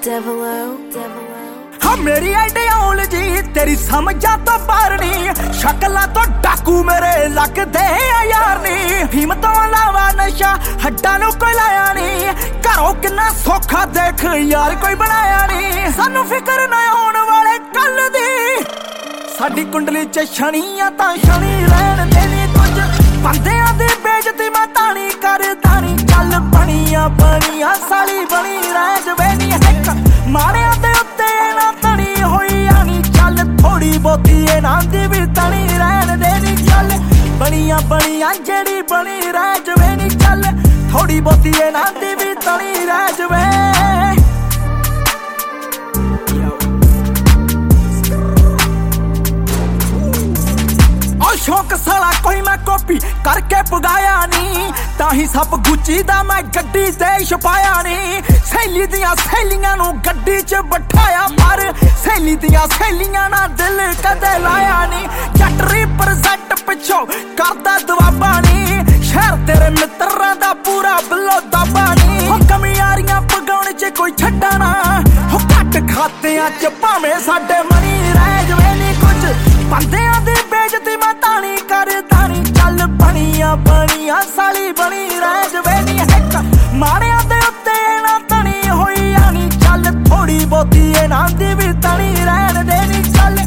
हाँ मेरी आइडियोलॉजी तेरी समझा तो पारनी, शक्लां तो डाकू मेरे लगदे यार नी। फीम तो अलावा नशा हड्डां नूं कोई लाया नी, घरों किन्ना सौखा देख यार कोई बनाया नी। सानू फिक्र ना होण वाले कल दी, साडी कुंडली च शनी आ तां शनी रहण देनी। कुछ बंदियां दी बेइज्जती मैं तानी करदा नी, चल बनिया बनिया साली बनी रह जवे नी। हिक माड़ियां दे उत्ते ना तनी होई आनी, चल थोड़ी बहुती इन्हां दी भी तनी रहण देनी। चल बनिया बनिया जेड़ी बनी रह जवे नी, चल थोड़ी बहुती इन्हां दी भी तनी रह जवे। शौक साला कोई मैं कॉपी करके पुगाया नी, ताही सब गुच्ची दा मैं गड्डी ते छपाया नी। सहेली दियां सहेलियां नू गड्डी च बिठाया, पर सहेली दियां सहेलियां ना दिल कदे लाया नी। जट रिप्रजेंट पिछों करदा दवाबा नी, शहर तेरे मित्तरां दा पूरा बिलो दाबा नी। हो कमियारियां पगाउण च कोई छड्डा ना, हो घट खातियां च भावें साडे मनी रह जवे नी। कुछ बंदियां दी बेइज्जती मैं तानी करदा नी, चल बनिया बनिया साली बनी रह जवे नी। हिक माड़ियां दे उत्ते ना तनी होई आनी, चल थोड़ी बहुती इन्हां दी भी तनी रहण देनी। चल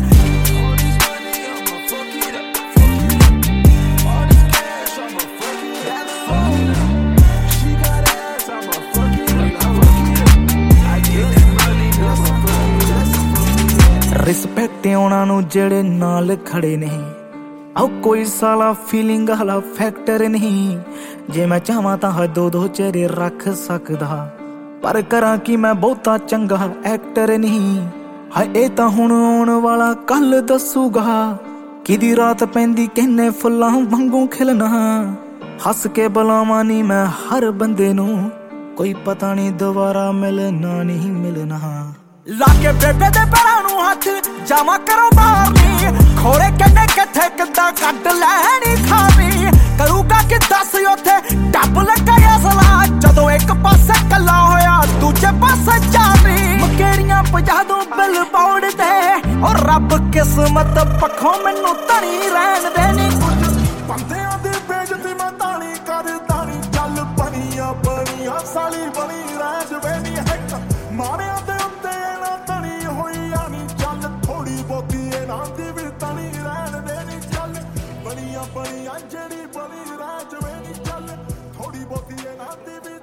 रिस्पैक्ट उन्हां नू जेड़े नाल खड़े नहीं, आओ कोई साला फीलिंग वाला फैक्टर नहीं। जे मैं चाहां तां दो दो चेहरे रख सकदा, पर करां कि मैं बहुता चंगा एक्टर नहीं। हाय ए तां हुण आउण वाला कल दसूगा, किदी रात पैंदी किन्ने फुल्लां वांगू खिलना। हस के बुलावां नी मैं हर बंदे नू, कोई पता नहीं दोबारा मिलना नहीं मिलना। लाके बेबे दे पैरां नू हथ जावा करो बाहर नी, खोरे कहने किथे किद्दां कट लैनी खानी। करूगा कि दस उत्थे टप लगा असला, जदों एक पासे कला होया दूजे पासे चारी। मकेड़ियां पजा दूं बिल बोर्ड ते, और रब किस्मत पखों मैनू तनी रहण देनी। बंदियां दी बेइज्जती मैं तानी करदा नी, चल बनिया बनिया साली बनी रह जवे नी। हिक माड़ियां दे उत्ते ना तनी होई आनी, चल थोड़ी बहुती इन्हां दी भी तनी रहण देनी। चल बनिया बनिया जेड़ी बनी रह जवे नी, चल थोड़ी बहुती इन्हां दी भी